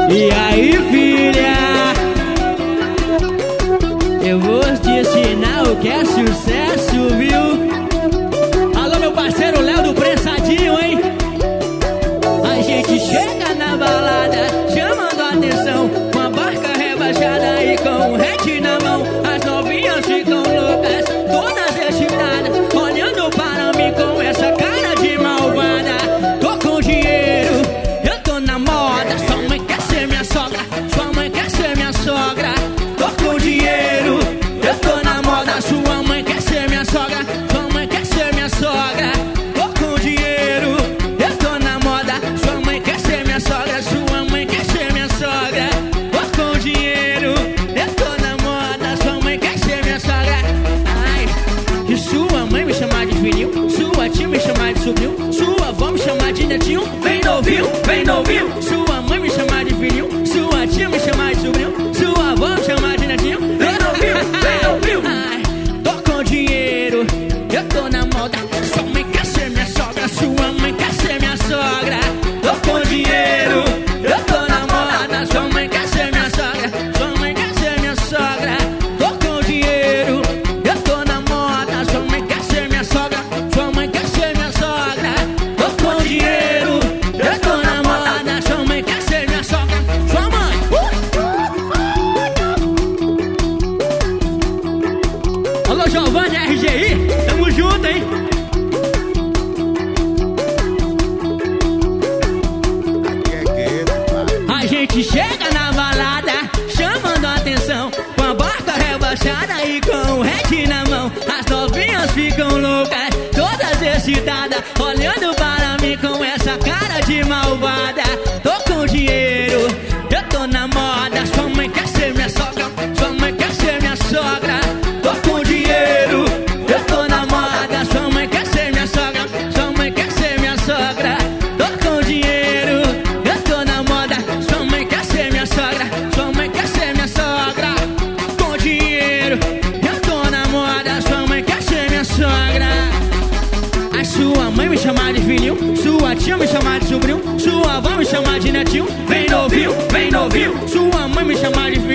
E aí, filha, eu vou te ensinar o que é sucesso, viu? Alô, meu parceiro Léo do Prensadinho, hein? A gente chega na balada chamando a atenção, com a barca rebaixada e com o rete na mão. As novinhas ficam loucas, todas excitadas, olhando para mim com essa cara de malvada. Tô com dinheiro, eu tô na moda. Sua mãe quer ser minha sogra, sua mãe quer ser minha sogra. Tô com dinheiro, eu tô na moda. Sua mãe quer ser minha sogra, sua mãe quer ser minha sogra. Tô com dinheiro, eu tô na moda. Sua mãe quer ser minha sogra, sua mãe quer ser minha sogra. Tô com dinheiro, eu tô na moda. Sua mãe quer ser minha sogra. Ai, e sua mãe me chamar de filhinho, sua tia me chamar de sobrinho, sua avó me chamar de netinho. Vem novinho, vem novinho. Sua mãe me chamar de filhinho, sua tia me chamar de sobrinho, sua avó me chamar de netinho. Vem novinho, vem novinho. Ai, tô com dinheiro, eu tô na moda. Sua mãe quer ser minha sogra, sua mãe quer ser minha sogra. Tô com dinheiro, eu tô na moda. Sua mãe quer ser minha sogra, sua mãe quer ser minha sogra. Tô com dinheiro, eu tô na moda. Sua mãe quer ser minha sogra, sua mãe quer ser minha sogra. Tô com dinheiro, eu tô na moda. Sua mãe quer ser minha sogra, sua mãe. Alô, Giovanni RGI, tamo junto, hein? A gente chega na balada chamando a atenção, com a barca rebaixada e com o rete na mão. As novinhas ficam loucas, todas excitadas, olhando para mim com essa cara de malvada. Tô com dinheiro, eu tô na moda. Sua mãe quer ser minha sogra, sua mãe quer ser minha sogra. Tô com dinheiro, eu tô na moda. Sua mãe quer ser minha sogra, sua mãe quer ser minha sogra. Tô com dinheiro, eu tô na moda. Sua mãe quer ser minha sogra, sua mãe quer ser minha sogra. Com dinheiro, eu tô na moda. Sua mãe quer ser minha sogra. A sua mãe me chamar de filhinho, sua tia me chamar de sobrinho, sua avó me chamar de netinho. Vem novinho, vem novinho. Sua mãe me chamar de